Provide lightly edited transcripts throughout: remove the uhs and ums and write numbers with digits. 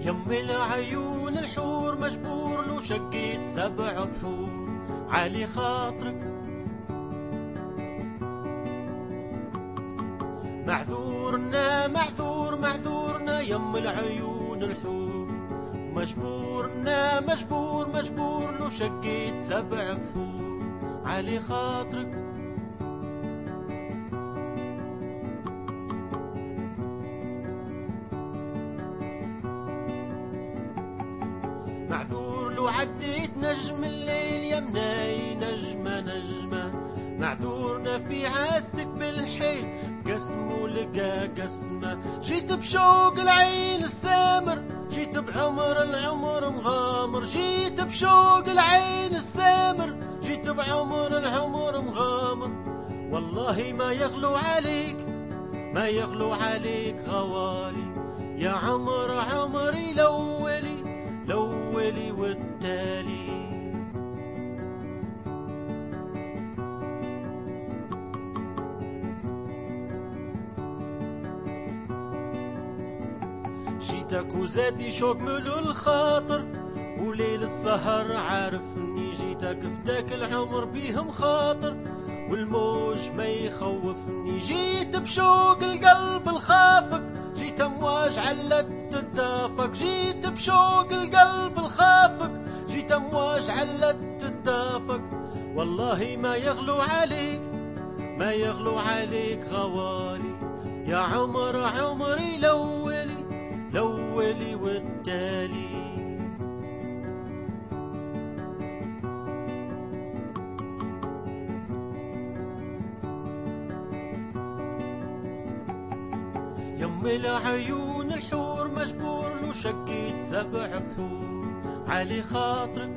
يم العيون الحور مجبور لو شقيت 7 بحور علي خاطرك. معذورنا معذور معذورنا يم العيون الحور، مجبورنا مجبور مجبور لو شقيت 7 بحور علي خاطرك. معذور لو عديت نجم الليل يمناي نجمة نجمة، معذورنا في عاستك بالحيل قسم ولقى قسمة. جيت بشوق العين السامر، جيت بعمر العمر مغامر، جيت بشوق العين السامر، جيت بعمر العمر مغامر. والله ما يغلو عليك ما يغلو عليك غوالي، يا عمر عمري الأولي الأولي والتالي. جيتك وزادي شوق ملو الخاطر، وليل السهر عارفني جيتك فداك العمر بيهم خاطر، والموج ما يخوفني. جيت بشوق القلب الخافق، جيت امواج علت تدافق، جيت بشوق القلب الخافق، جيت امواج علت تدافق. والله ما يغلو عليك ما يغلو عليك غوالي، يا عمر عمري الأولي الأولي والتالي. يم العيون الحور مجبور لو شقيت 7 بحور علي خاطرك.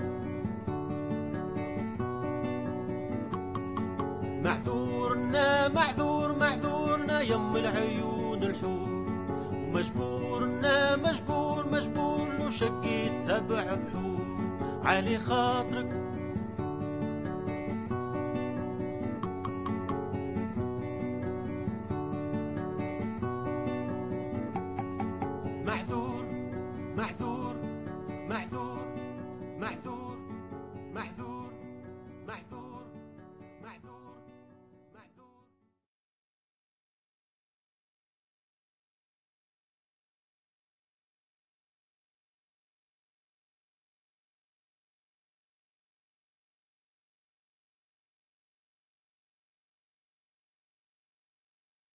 معذورنا معذور معذورنا يم العيون الحور، ومجبورنا مجبور مجبور لو شقيت 7 بحور علي خاطرك.